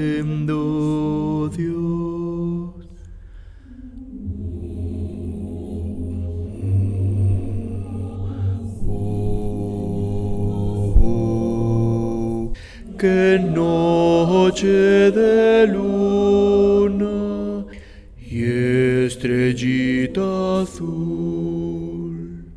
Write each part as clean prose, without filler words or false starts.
siendo Dios. Oh, qué noche de luna y estrellita azul.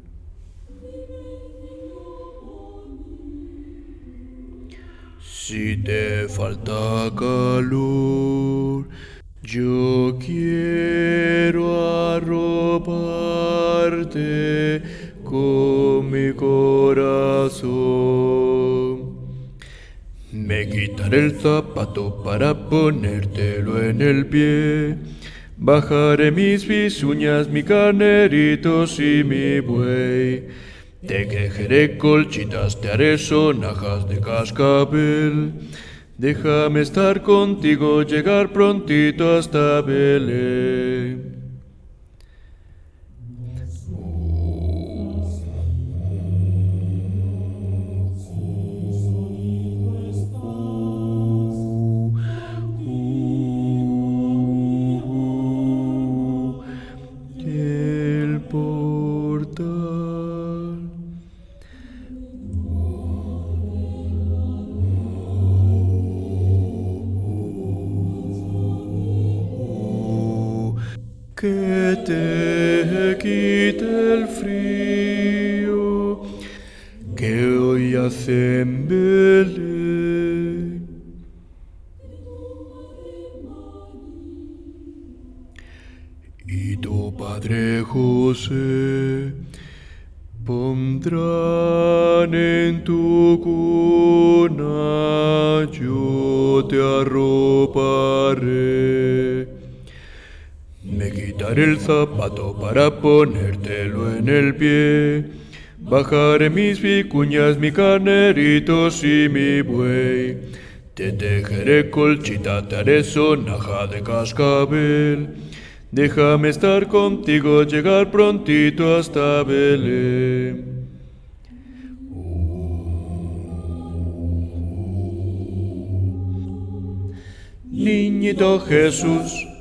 Si te falta calor, yo quiero arroparte con mi corazón. Me quitaré el zapato para ponértelo en el pie. Bajaré mis bisuñas, mi carneritos y mi buey. Te quejaré colchitas, te haré sonajas de cascabel. Déjame estar contigo, llegar prontito hasta Belén. El portal. Que te quite el frío que hoy hace en Belén. Y tu padre José pondrán en tu cuna, yo te arroparé. Me quitaré el zapato para ponértelo en el pie. Bajaré mis vicuñas, mi carneritos y mi buey. Te tejeré colchita, te haré sonaja de cascabel. Déjame estar contigo, llegar prontito hasta Belén. Niñito Jesús,